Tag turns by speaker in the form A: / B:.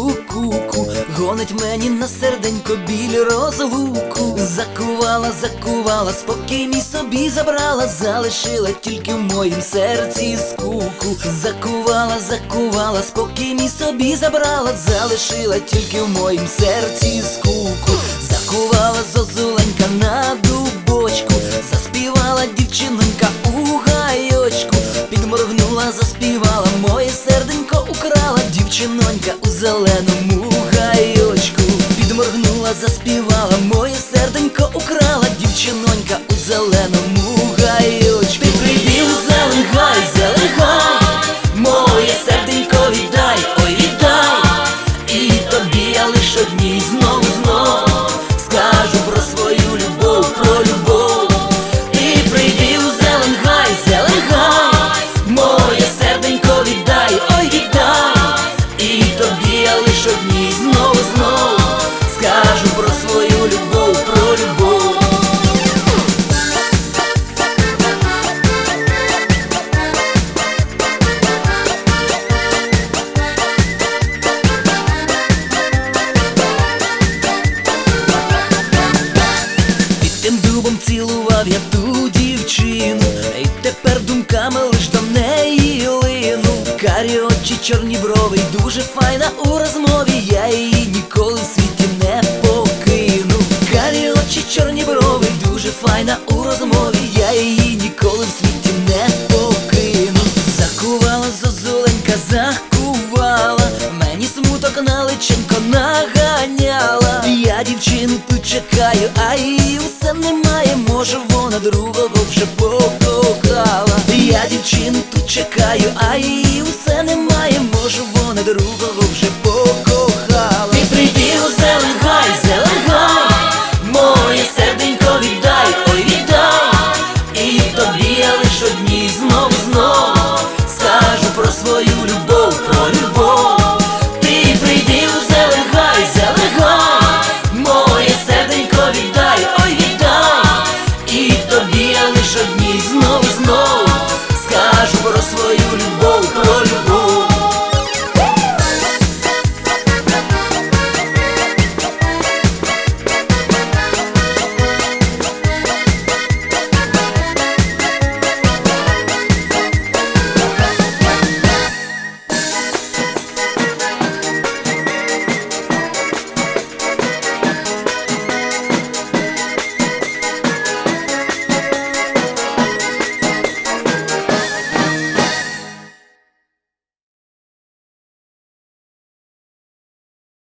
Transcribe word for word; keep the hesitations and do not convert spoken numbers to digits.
A: ку-ку-ку, гонить мені на серденько біль розлуку. Закувала, закувала, спокій мій собі забрала, залишила тільки в моїм серці скуку. Закувала, закувала, спокій мій собі забрала, залишила тільки в моїм серці скуку. Закувала зозуленька на дубочку, заспівала дівчинонька у гайочку. Підморгнула, заспівала, моє серденько украла дівчинонька у зеленому гайочку. Підморгнула, заспівала, моє серденько украла дівчинонька у зеленому гайочку. Ти прийди у зелен гай, зелен гай, моє серденько віддай, ой віддай. І тобі я лиш одній знову знов скажу про свою любов, про любов. Ти прийди у зелен гай, зелен гай, моє серденько віддай, ой віддай. І тобі я лиш одній знову знов скажу про свою любов, про любов. Тим дубом цілував я ту дівчину, і тепер думками лиш до неї лину. Карі очі, чорні брови, й дуже файна у розмові, я її ніколи в світі не покину. Карі очі, чорні брови, й дуже файна у розмові, я її ніколи в світі не покину. Закувала зозуленька, закувала, мені смуток на личенько наганяла. Я дівчину тут чекаю, а її все немає, може вона другого вже покохала. Я дівчину тут чекаю, а її все немає,